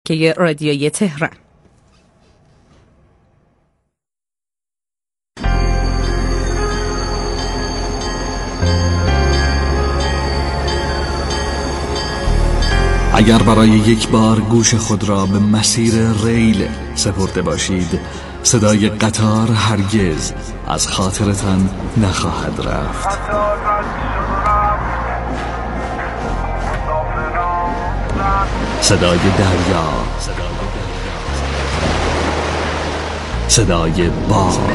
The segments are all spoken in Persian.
شبکه رادیویی تهران. اگر برای یک بار گوش خود را به مسیر ریل سپرده باشید، صدای قطار هرگز از خاطرتان نخواهد رفت. صدای دریا، صدای باد،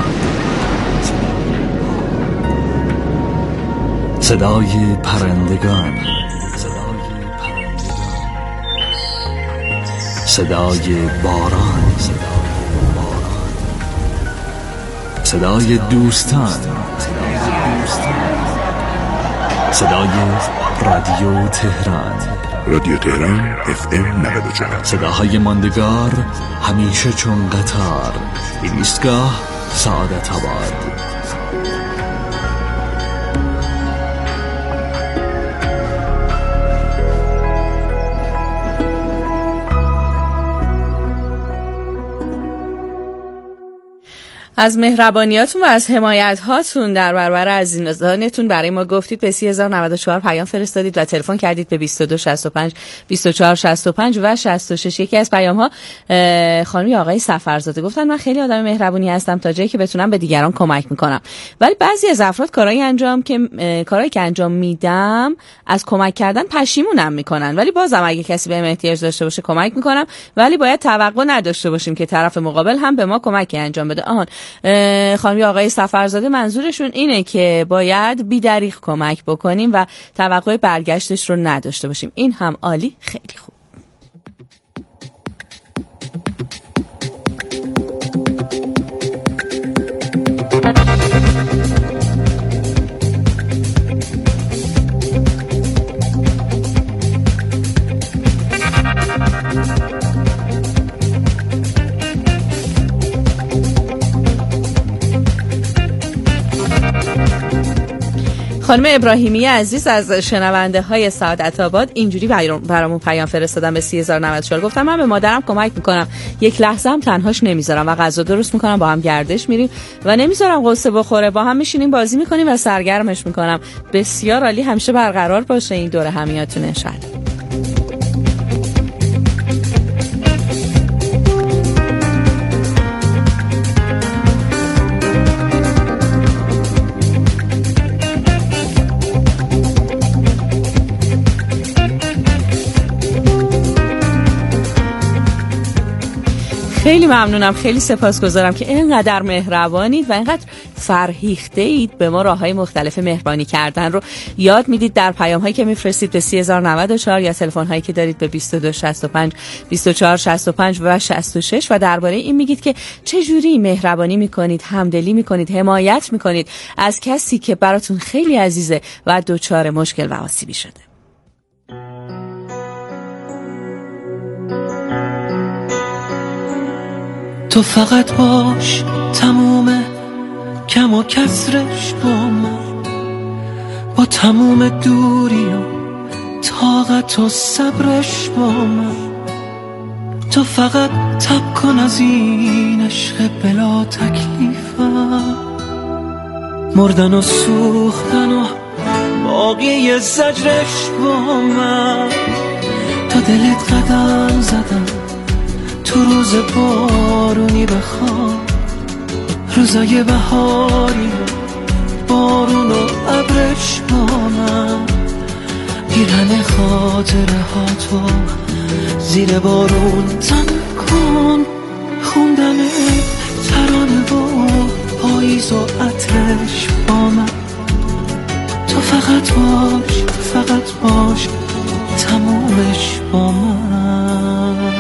صدای پرندگان، صدای باران، صدای دوستان، صدای رادیو تهران. رادیو تهران FM 94. صداهای ماندگار همیشه چون قطار، ایستگاه سعادت آباد. از مهربانیاتون و از حمایت هاتون در برابر عزیزانتون برای ما گفتید، به 3094 پیام فرستادید و تلفن کردید به 2265 2465 و 66. یکی از پیام ها خانم آقای سفرزاده گفتن من خیلی آدم مهربونی هستم تا جایی که بتونم به دیگران کمک میکنم، ولی بعضی از افراد کارهایی که انجام میدم از کمک کردن پشیمونم میکنن، ولی بازم اگه کسی بهم احتیاج داشته باشه کمک میکنم، ولی باید توقع نداشته باشیم که طرف مقابل هم به ما کمکی انجام بده. خانم آقای سفرزاده منظورشون اینه که باید بی‌دریغ کمک بکنیم و توقع برگشتش رو نداشته باشیم. این هم عالی، خیلی خوب. خانم ابراهیمی عزیز از شنونده های سعادت آباد اینجوری برامون پیام فرستادن به 3094. گفتم من به مادرم کمک میکنم، یک لحظه هم تنهاش نمیذارم و غذا درست میکنم، با هم گردش میریم و نمیذارم قصه بخوره، با هم میشینیم بازی میکنیم و سرگرمش میکنم. بسیار عالی، همیشه برقرار باشه این دور همیاتون انشالله. خیلی ممنونم، خیلی سپاسگزارم که اینقدر مهربانید و اینقدر فرهیخته اید، به ما راههای مختلف مهربانی کردن رو یاد میدید در پیام هایی که میفرستید به 3094 یا تلفن هایی که دارید به 2265 2465 و 66 و درباره این میگید که چجوری مهربانی میکنید، همدلی میکنید، حمایت میکنید از کسی که براتون خیلی عزیزه و دچار مشکل و آسیبی شده. تو فقط باش، تموم کم و کسرش با من، با تموم دوری و طاقت و صبرش با من. تو فقط تب کن از این عشق بلا تکلیفم، مردن و سوختن و باقی زجرش با من. تا دلت قدم زدم تو روز بارونی بخواب، روزای بهاری بارون و ابرش با من. پیرهن خاطره ها تو زیر بارون تن کن، خوندن ترانه با پاییز و عطرش با من. تو فقط باش، فقط باش، تمومش با من.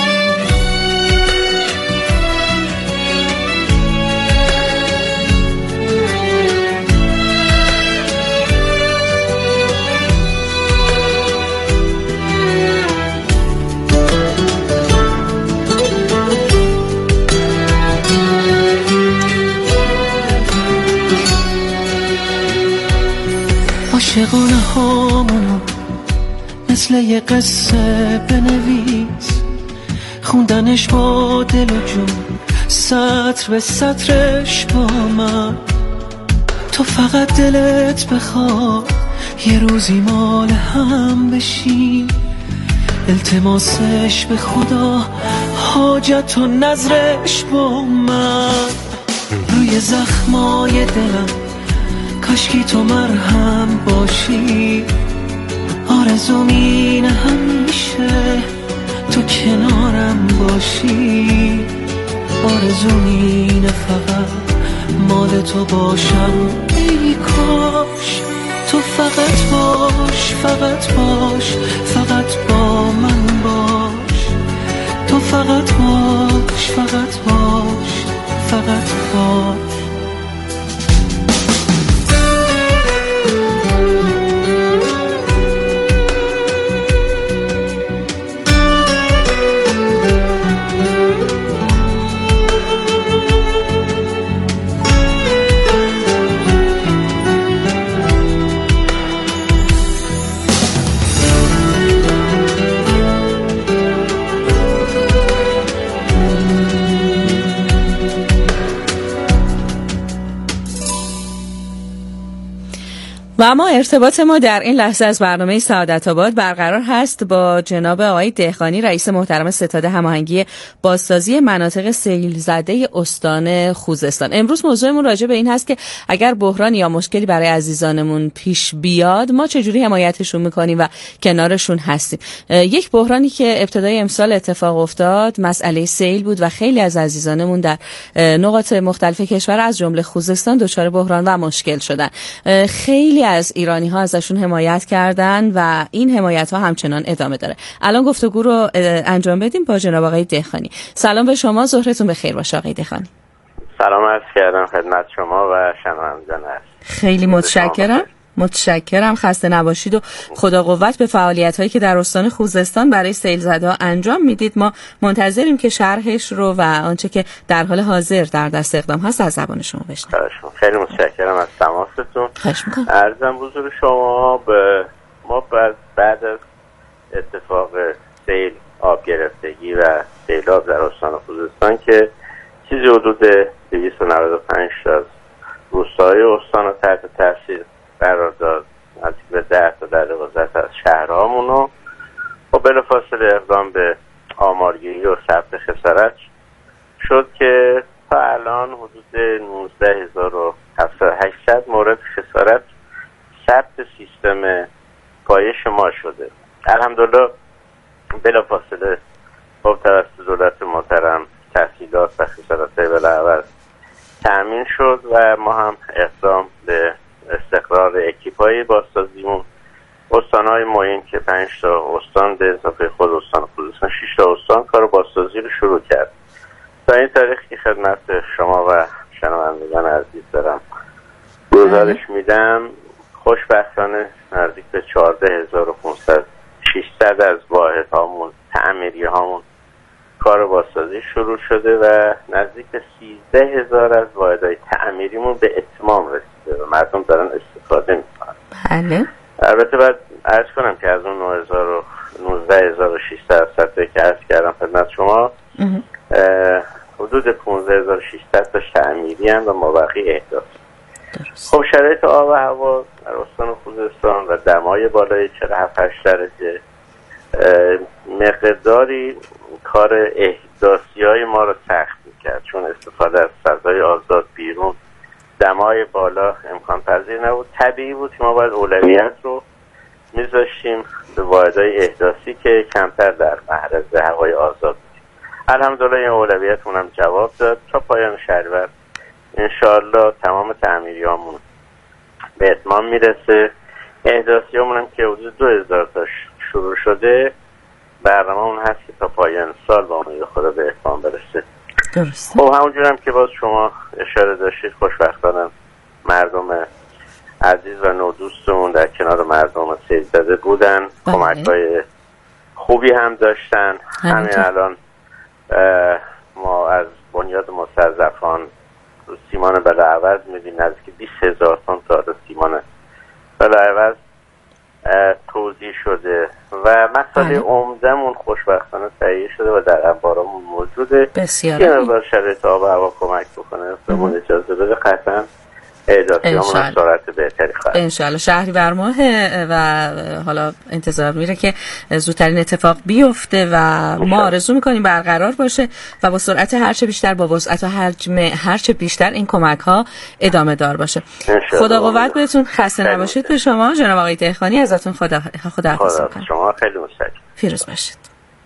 عاشقانه هامونو مثل یه قصه بنویس، خوندنش با دل و جون، سطر به سطرش با من. تو فقط دلت بخواد یه روزی مال هم بشی، التماسش به خدا، حاجت و نظرش با من. روی زخمای دلم کاشکی تو مرهم باشی، آرزوم اینه همیشه تو کنارم باشی، آرزوم اینه فقط مال تو باشم. ای کاش تو فقط باش، فقط باش، فقط با من باش. تو فقط باش، فقط باش، فقط باش. و اما ارتباط ما در این لحظه از برنامه سعادت آباد برقرار هست با جناب آقای دهقانی، رئیس محترم ستاد هماهنگی بازسازی مناطق سیل زده استان خوزستان. امروز موضوعمون راجع به این هست که اگر بحران یا مشکلی برای عزیزانمون پیش بیاد ما چجوری حمایتشون میکنیم و کنارشون هستیم. یک بحرانی که ابتدای امسال اتفاق افتاد مسئله سیل بود و خیلی از عزیزانمون در نقاط مختلف کشور از جمله خوزستان دچار بحران و مشکل شدن. خیلی از ایرانی‌ها ازشون حمایت کردن و این حمایت‌ها همچنان ادامه داره. الان گفتگو رو انجام بدیم با جناب آقای دهقانی. سلام به شما، ظهرتون بخیر باشه آقای دهقانی. سلام عرض کردم خدمت شما و شنوندگان. خیلی متشکرم، خسته نباشید و خدا قوت به فعالیت‌هایی که در استان خوزستان برای سیل زده‌ها انجام میدید. ما منتظریم که شرحش رو و آنچه که در حال حاضر در دست اقدام هست از زبان شما بشنویم. خیلی متشکرم از تماستون. عرضم حضور شما به ما بعد از اتفاق سیل، آب گرفتگی و سیلاب در استان خوزستان که چیزی حدود 295 از روستاهای استان رو تحت تاثیر قرار داد، از به 10 تا در وزارت از شهرهامون رو و بلافاصله اقدام به آمارگیری و ثبت خسارت شد که تا الان حدود 19700 مورد خسارت ثبت سیستم پایش ما شده. الحمدلله بلافاصله با توسط دولت محترم تحصیلات و خسارت‌های بلااول تأمین شد و ما هم اقدام به استقرار اکیپ‌های بازسازیمون استان‌های معین که 5 تا استان به اضافه خود استان خوزستان 6 تا استان کار بازسازی رو شروع کرد. تا این تاریخ که خدمت شما و شنوندگان عزیز دارم گزارش میدم، خوشبختانه نزدیک به 14500 600 از واحدهامون تعمیری هامون کار بازسازی شروع شده و نزدیک به 13000 از واحدهای تعمیریمون به اتمام رسیده و مردم دارن استفاده میکنن. بله. البته باید عرض کنم که از اون 19600 سطحی که عرض کردم خدمت شما حدود 15600 تا تعمیری هم و مابقی احداث. خب شرایط آب و هوا در استان خوزستان و دمای بالای 47-8 درجه مقداری کار احداثی های ما رو سخت میکرد، چون استفاده از فضای آزاد بیرون دمای بالا امکان پذیر نبود. طبیعی بود که ما باید اولویت رو میذاشتیم به واحدهای احداثی که کمتر در معرض هوای آزاد بود. الحمدلله این اولویتمون هم جواب داد. تا پایان شهریور انشاءالله تمام تعمیریامون به اتمام میرسه. احداثیامون هم که حدود 2000 تا شروع شده، برنامه‌مون هست که تا پایان سال با امید خدا به اتمام برسه. درسته. خب همونجور هم که باز شما اشاره داشتید، خوشبختانه مردم عزیز و نودوستمون در کنار مردم سیل زده بودن، کمک‌های خوبی هم داشتن. همین الان ما از بنیاد مستضعفان سیمان بلاعوض میدیم نزدیک 20000 تن تا سیمان بلاعوض توضیح شده و مسئله عمدمون خوشبختانه تهیه شده و در انبارمون موجوده. بسیار یه مقدار شرایط آب و هوا کمک بکنه بهمون اجازه بده، قطعا احداثیامون سرعت بهتری خواهد. انشالله شهریور ماه و حالا انتظار میره که زودترین اتفاق بیفته و ما آرزو میکنیم برقرار باشه و با سرعت هرچه بیشتر، با وسعت و حجم هرچه بیشتر این کمک ها ادامه دار باشه. خدا قوت بهتون، خسته نباشید. به شما جناب آقای دهقانی ازتون خداحافظی میکنم. شما خیلی متشکرم. پیروز باشید.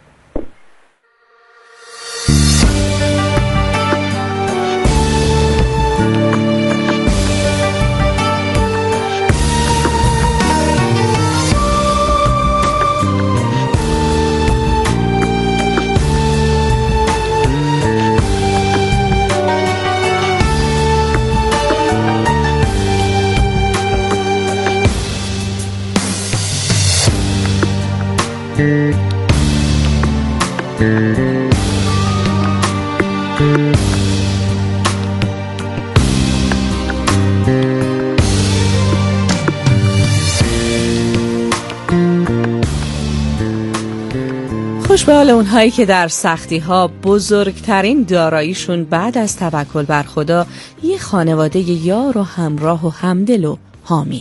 خوش به حال اونهایی که در سختی ها بزرگترین داراییشون بعد از توکل بر خدا یه خانواده یار و همراه و همدل و حامیه.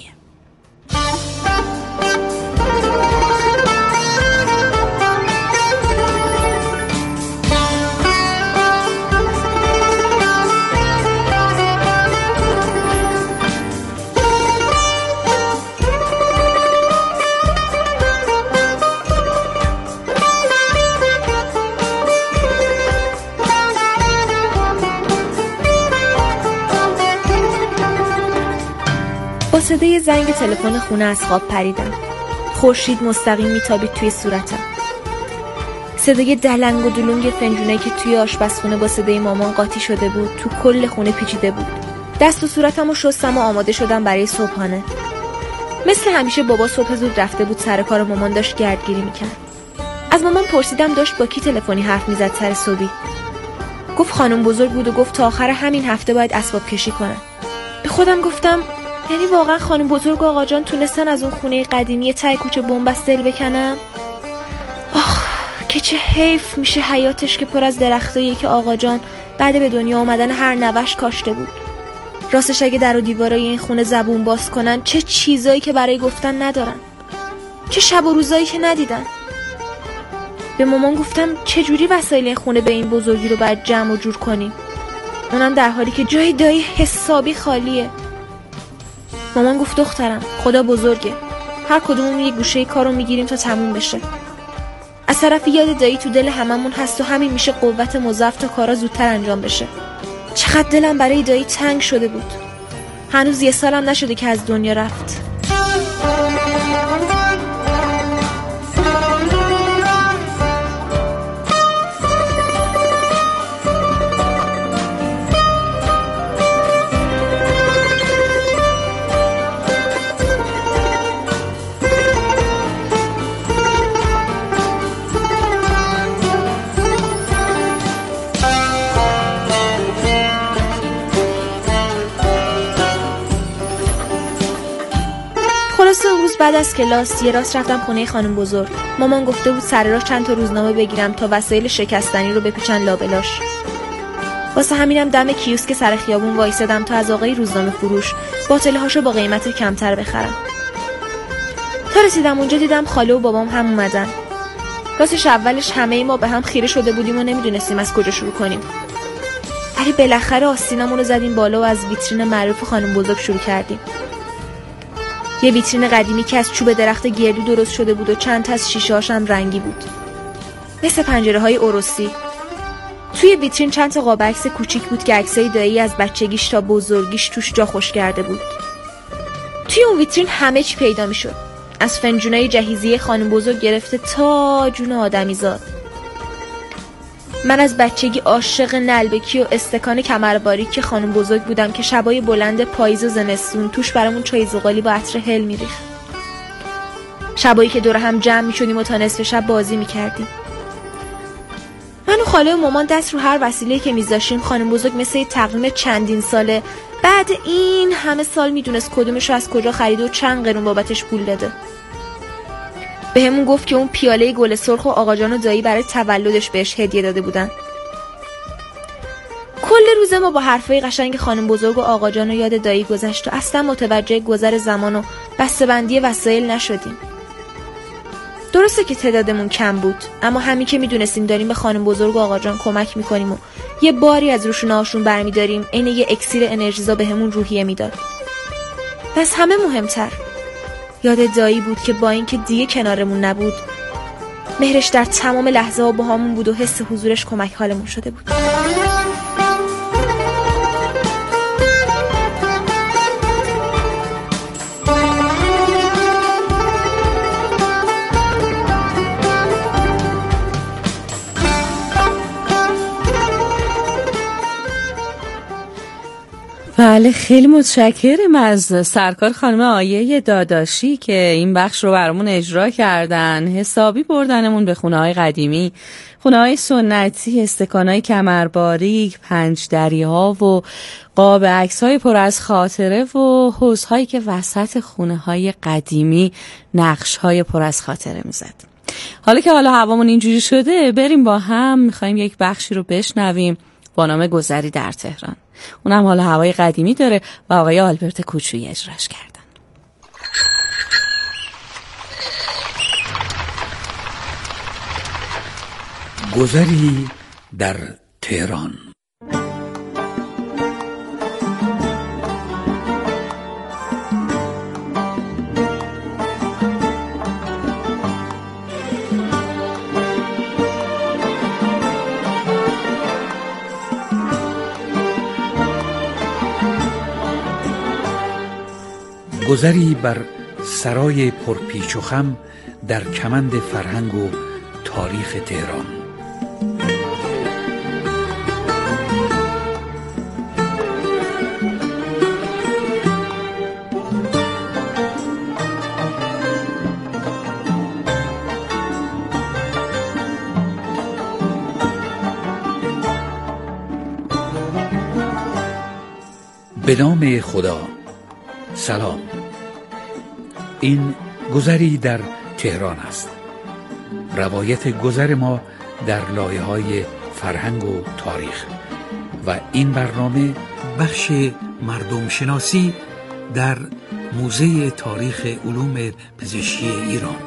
با صدای زنگ تلفن خونه از خواب پریدم. خورشید مستقیم میتابید توی صورتم. صدای دلنگ و دلونگ فنجونایی که توی آشپزخونه با صدای مامان قاطی شده بود تو کل خونه پیچیده بود. دست و صورتمو شستم و آماده شدم برای صبحانه. مثل همیشه بابا صبح زود رفته بود سر کار، مامان داشت گردگیری میکرد. از مامان پرسیدم داشت با کی تلفنی حرف میزد سر صبحی. گفت خانم بزرگ بود و گفت تا آخر همین هفته باید اسباب کشی کنن. به خودم گفتم یعنی واقعا خانم بزرگ و آقا جان تونستن از اون خونه قدیمی ته کوچه بنبست دل بکنن؟ آخ که چه حیف میشه حیاتش که پر از درختایی که آقا جان بعد به دنیا آمدن هر نوش کاشته بود. راستش اگه در و دیوارای این خونه زبون باز کنن چه چیزایی که برای گفتن ندارن، چه شب و روزایی که ندیدن. به مامان گفتم چجوری وسایل این خونه به این بزرگی رو باید جمع و جور کنیم، اونم در حالی که جای دایی حسابی خالیه. مامان گفت دخترم خدا بزرگه، هر کدومون یه گوشه کارو میگیریم تا تموم بشه. از طرف یاد دایی تو دل هممون هست و همین میشه قوت مضاعف تا کارا زودتر انجام بشه. چقدر دلم برای دایی تنگ شده بود. هنوز 1 سالم نشده که از دنیا رفت. امروز بعد از کلاس یه راست رفتم خونه خانم بزرگ. مامان گفته بود سر راه چند تا روزنامه بگیرم تا وسایل شکستنی رو بپیچن لابلاش. واسه همینم دم کیوسک سر خیابون وایسادم تا از آقای روزنامه فروش باطلهاشو با قیمت کمتر بخرم. تا رسیدم اونجا دیدم خاله و بابام هم اومدن. راستش اولش همه ما به هم خیره شده بودیم و نمیدونستیم از کجا شروع کنیم. ولی بالاخره آستینمون رو زدیم بالا و از ویترین معروف خانم بزرگ شروع کردیم. یه ویترین قدیمی که از چوب درخت گردو درست شده بود و چند تا از شیشه‌هاش هم رنگی بود، مثل پنجره‌های عروسی. توی ویترین چند تا قاب عکس کوچیک بود که عکسای دایی از بچگیش تا بزرگیش توش جا خوش کرده بود. توی اون ویترین همه چی پیدا میشد، از فنجونای جهیزیه خانم بزرگ گرفته تا جون آدمیزاد. من از بچگی عاشق نلبکی و استکان کمرباریک خانم بزرگ بودم که شبای بلند پاییز و زمستون توش برامون چای زغالی با عطر هل میریخت. شبایی که دور هم جمع میشدیم و تا نصف شب بازی میکردیم. من و خاله و مامان دست رو هر وسیله‌ای که میذاشیم خانم بزرگ مثل تقویم چندین ساله بعد این همه سال میدونست کدومش رو از کجا خرید و چند قرون بابتش پول داده. بهمون گفت که اون پیاله گل سرخ و آقا جان و دایی برای تولدش بهش هدیه داده بودن. کل روز ما با حرفای قشنگ خانم بزرگ و آقا جان و یاد دایی گذشت و اصلا متوجه گذر زمان و بسته‌بندی وسایل نشدیم. درسته که تعدادمون کم بود، اما همین که میدونستیم داریم به خانم بزرگ و آقا جان کمک میکنیم و یه باری از روشونه‌هاشون برمیداریم، عین یه اکسیر انرژیزا بهمون روحیه میداد. بس همه مهمتر یاد دایی بود که با اینکه دیگه کنارمون نبود، مهرش در تمام لحظه ها با همون بود و حس حضورش کمک حالمون شده بود. بله، خیلی متشکرم از سرکار خانم آیه داداشی که این بخش رو برامون اجرا کردن. حسابی بردنمون به خونه‌های قدیمی، خونه‌های سنتی، استکان‌های کمرباریک، پنج دری‌ها و قاب عکس‌های پر از خاطره و حوض‌هایی که وسط خونه‌های قدیمی نقش‌های پر از خاطره می‌زد. حالا که هوامون اینجوری شده، بریم با هم می‌خوایم یک بخشی رو بشنویم با نام گذری در تهران. اونم حالا هوای قدیمی داره و آقای آلبرت کوچویی اجراش کردن. گذری در تهران. گذری بر سرای پرپیچ و خم در کمند فرهنگ و تاریخ تهران. به نام خدا. سلام. این گذری در تهران است. روایت گذر ما در لایه‌های فرهنگ و تاریخ و این برنامه بخش مردم شناسی در موزه تاریخ علوم پزشکی ایران.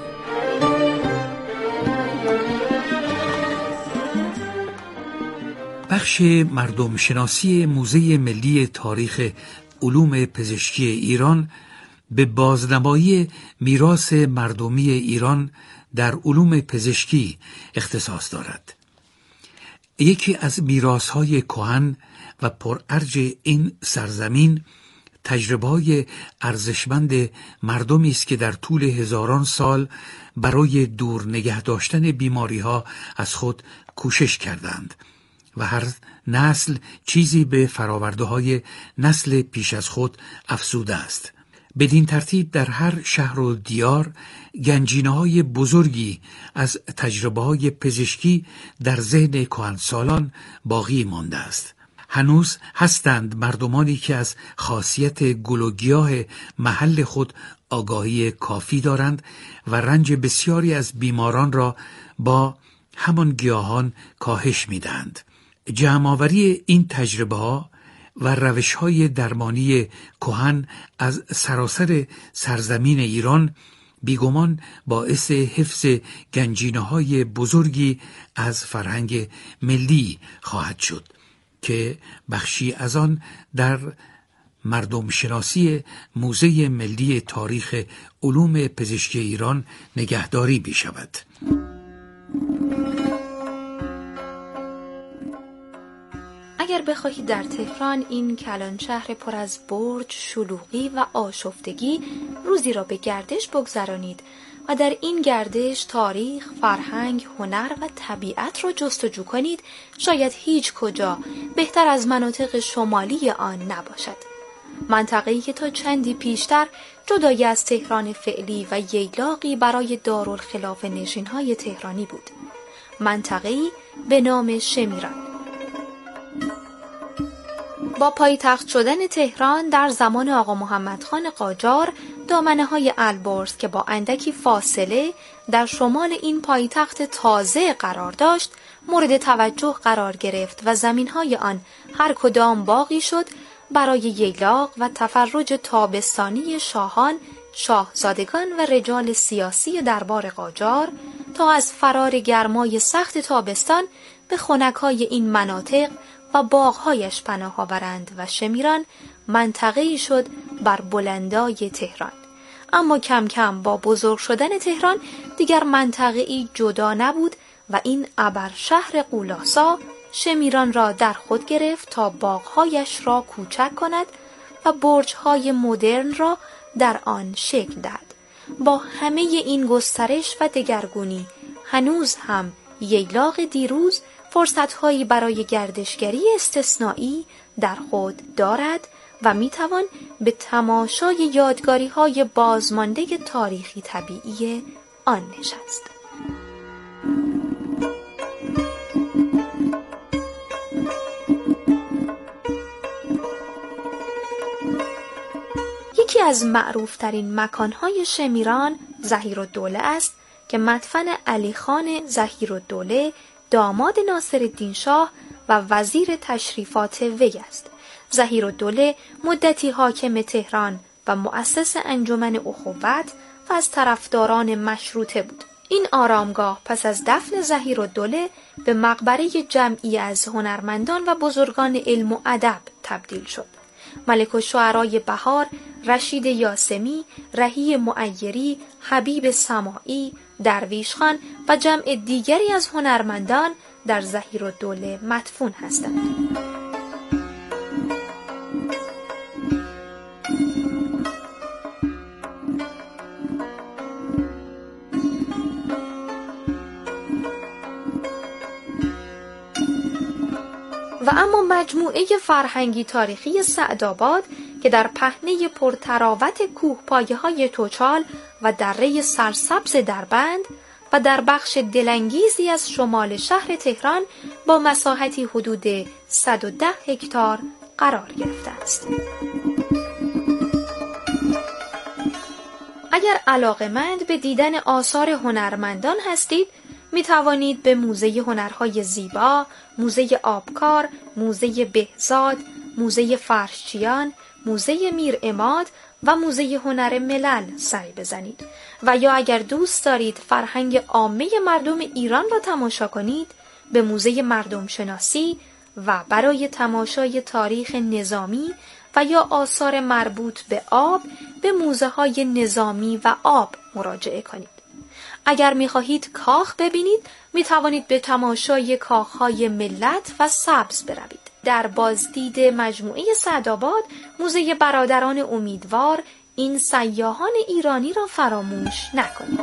بخش مردم شناسی موزه ملی تاریخ علوم پزشکی ایران به بازنمایی میراث مردمی ایران در علوم پزشکی اختصاص دارد. یکی از میراث‌های کهن و پرارج این سرزمین تجربه‌های ارزشمند مردمی است که در طول هزاران سال برای دور نگه داشتن بیماری‌ها از خود کوشش کردند و هر نسل چیزی به فرآورده‌های نسل پیش از خود افزوده است. بدین ترتیب در هر شهر و دیار گنجینه‌های بزرگی از تجربه‌های پزشکی در ذهن کهنسالان باقی مانده است. هنوز هستند مردمانی که از خاصیت گل و گیاه محل خود آگاهی کافی دارند و رنج بسیاری از بیماران را با همان گیاهان کاهش می‌دهند. جمع‌آوری این تجربه‌ها و روش‌های درمانی کهن از سراسر سرزمین ایران بیگمان باعث حفظ گنجینه‌های بزرگی از فرهنگ ملی خواهد شد که بخشی از آن در مردم شناسی موزه ملی تاریخ علوم پزشکی ایران نگهداری بشود. اگر بخواهید در تهران، این کلان شهر پر از برج، شلوغی و آشفتگی، روزی را به گردش بگذرانید و در این گردش تاریخ، فرهنگ، هنر و طبیعت را جستجو کنید، شاید هیچ کجا بهتر از مناطق شمالی آن نباشد. منطقه‌ای که تا چندی پیشتر جدای از تهران فعلی و ییلاقی برای دارالخلافه نشین‌های تهرانی بود. منطقه‌ای به نام شمیران. با پایتخت شدن تهران در زمان آقا محمد خان قاجار دامنه‌های البرز که با اندکی فاصله در شمال این پایتخت تازه قرار داشت مورد توجه قرار گرفت و زمین‌های آن هر کدام باغی شد برای ییلاق و تفرج تابستانی شاهان، شاهزادگان و رجال سیاسی دربار قاجار تا از فرار گرمای سخت تابستان به خنک‌های این مناطق و باغ‌هایش پناه آورند و شمیران منطقه‌ای شد بر بلندای تهران. اما کم کم با بزرگ شدن تهران دیگر منطقه‌ای جدا نبود و این ابر شهر قولاسا شمیران را در خود گرفت تا باغ‌هایش را کوچک کند و برج‌های مدرن را در آن شکل داد. با همه این گسترش و دگرگونی هنوز هم ییلاق دیروز فرصت‌هایی برای گردشگری استثنایی در خود دارد و می‌توان به تماشای یادگاری‌های بازمانده تاریخی طبیعی آن نشست. یکی از معروفترین مکانهای شمیران ظهیرالدوله است که مدفن علی خان ظهیرالدوله داماد ناصرالدین شاه و وزیر تشریفات وی است. ظهیرالدوله مدتی حاکم تهران و مؤسس انجمن اخوت و از طرفداران مشروطه بود. این آرامگاه پس از دفن ظهیرالدوله به مقبره جمعی از هنرمندان و بزرگان علم و ادب تبدیل شد. ملک الشعرای بهار، رشید یاسمی، رهی معیری، حبیب سماعی، درویش خان و جمع دیگری از هنرمندان در ظهیرالدوله مدفون هستند. و اما مجموعه فرهنگی تاریخی سعدآباد که در پهنه پرتراوت کوهپایه‌های توچال و دره سرسبز دربند و در بخش دلانگیزی از شمال شهر تهران با مساحتی حدود 110 هکتار قرار گرفته است. اگر علاقه‌مند به دیدن آثار هنرمندان هستید، می توانید به موزه هنرهای زیبا، موزه آبکار، موزه بهزاد، موزه فرشچیان، موزه میرعماد و موزه هنر ملل سری بزنید و یا اگر دوست دارید فرهنگ عامه مردم ایران را تماشا کنید، به موزه مردم شناسی و برای تماشای تاریخ نظامی و یا آثار مربوط به آب به موزه های نظامی و آب مراجعه کنید. اگر می‌خواهید کاخ ببینید، می‌توانید به تماشای کاخ‌های ملت و سبز بروید. در بازدید مجموعه سعدآباد، موزه برادران امیدوار این سیاحان ایرانی را فراموش نکنید.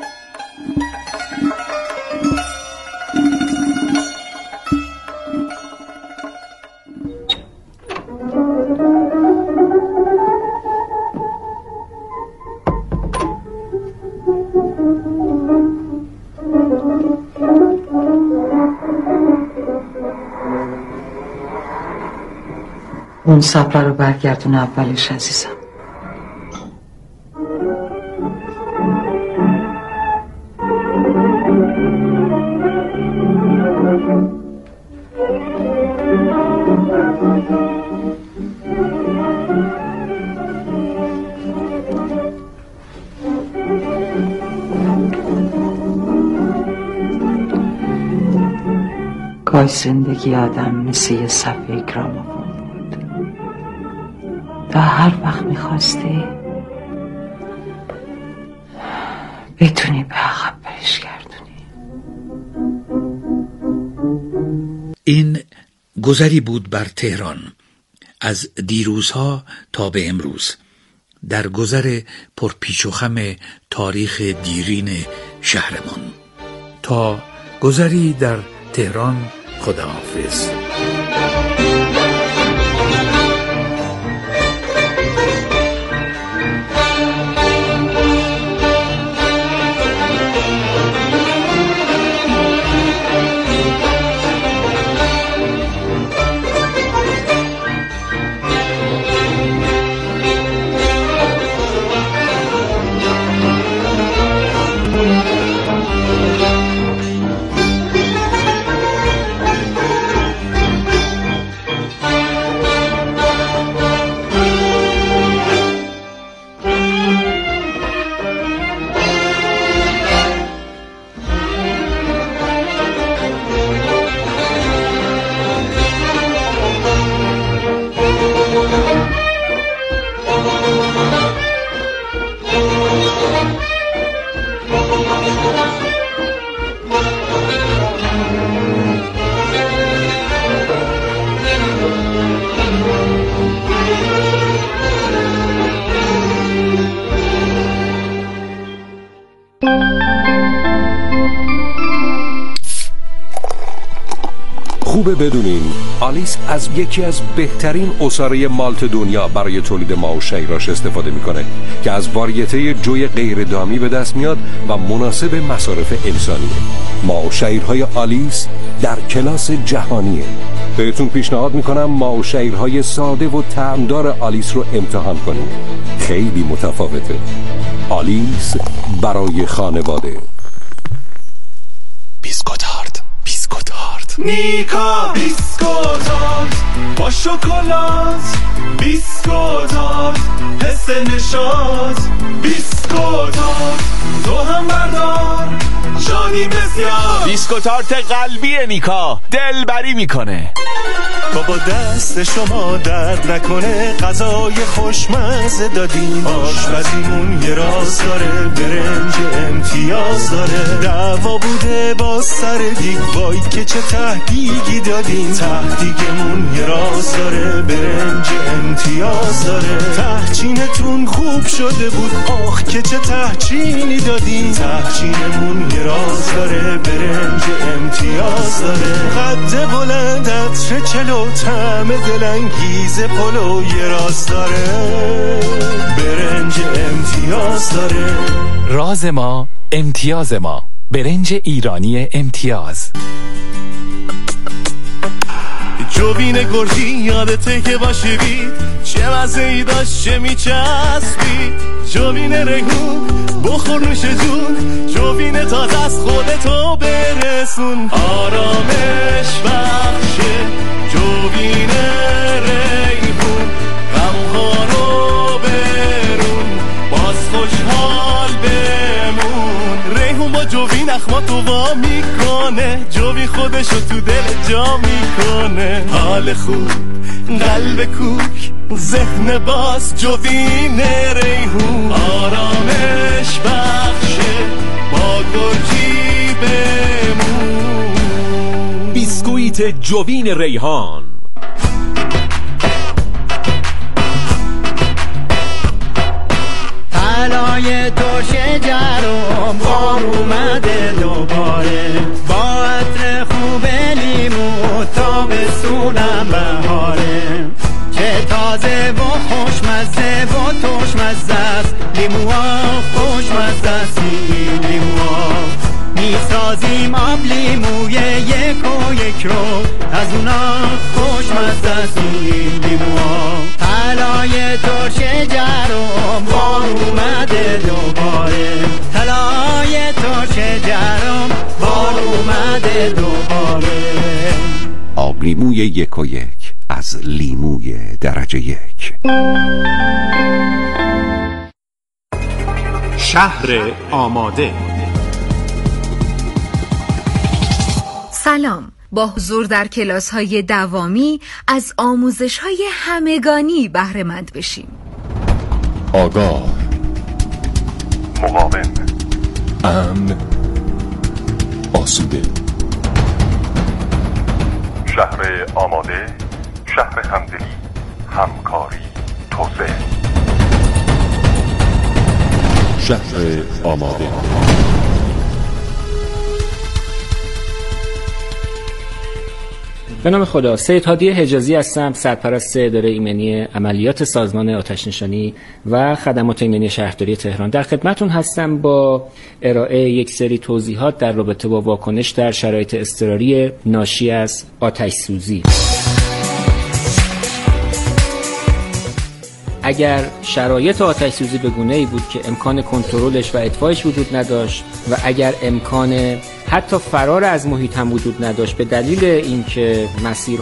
اون صبر رو برگردون اولش عزیزم. گاهی زندگی آدم مثل یه صفحه گرامافون بود. تا هر وقت میخواستی بتونی به عقب برش گردونی. این گذری بود بر تهران از دیروزها تا به امروز، در گذر پرپیچ و خم تاریخ دیرین شهرمان. تا گذری در تهران، خداحافظ. خوبه بدونین آلیس از یکی از بهترین عصاره مالت دنیا برای تولید ماه و شیراش استفاده میکنه که از واریته جوی غیر دامی به دست میاد و مناسب مصارف انسانیه. ماه و شیرهای آلیس در کلاس جهانیه. بهتون پیشنهاد میکنم ماه و شیرهای ساده و طعمدار آلیس رو امتحان کنید. خیلی متفاوته. آلیس برای خانواده. بیسکوتارد نیکا بیسکوتارد با شکلات، بیسکوتارد حس نشاط، بیسکوتارد تو هم بردار شادی بسیار. بیسکوتارد قلبی نیکا دلبری میکنه. بابا دست شما درد نکنه، غذای خوشمزه دادین، آشپزیمون یه راز داره، برنج امتیاز داره. دعوا بوده با سر دیگ، وای که چه تهدیگی دادین، تهدیگمون یه راز داره، برنج امتیاز داره. تهچینتون خوب شده بود، آخ که چه تهچینی دادین، تهچینمون یه راز داره، برنج امتیاز داره. قد بلند عطر چلو، طعم دلانگیز پلو یه راز داره، برنج امتیاز داره. راز ما امتیاز ما، برنج ایرانی امتیاز. جوین گرجی یادته که باشی بید، چه مزه‌ای داشت چه میچسبید. جوین ریحون بخور نوش جون، جوین تازه از خودتو برسون. آرامش بخشه جوین ریحون، غمخوارو برون، باز خوشحال بمون. ریحون با جوین اخماتو وا میکنه، جوین خودشو تو دل جا میکنه. حال خوب قلب کوک ذهن باز، جوین ریحون آرامش بخشه با گرجی بمون. بیسکویت جوین ریحان. طلای ترش جرم بار اومده دوباره، با عطر خوب لیمو تابستونم بهاره. چه تازه و خوشمزه و ترشمزه است، لیموها خوشمزه است. لیموها میسازیم آب لیموی یک و یک رو، از اونا خوشمزه است. لیموها طلای ترش جرم بار اومده دوباره، طلای ترش جرم بار اومده دوباره. آب لیموی یک و یک از لیموی درجه یک. شهر آماده. سلام، با حضور در کلاس‌های دوامی از آموزش‌های همگانی بهره مند بشیم. آگاه، مقاوم، امن، آسوده. شهر آماده، شهر همدلی، همکاری، توسعه. شهر آماده. به نام خدا. سید هادی حجازی هستم، سرپرست اداره ایمنی عملیات سازمان آتش‌نشانی و خدمات ایمنی شهرداری تهران. در خدمتتون هستم با ارائه یک سری توضیحات در رابطه با واکنش در شرایط اضطراری ناشی از آتش سوزی. اگر شرایط آتش سوزی به گونه‌ای بود که امکان کنترلش و اطفایش وجود نداشت و اگر امکان حتی فرار از محیط هم وجود نداشت به دلیل اینکه مسیر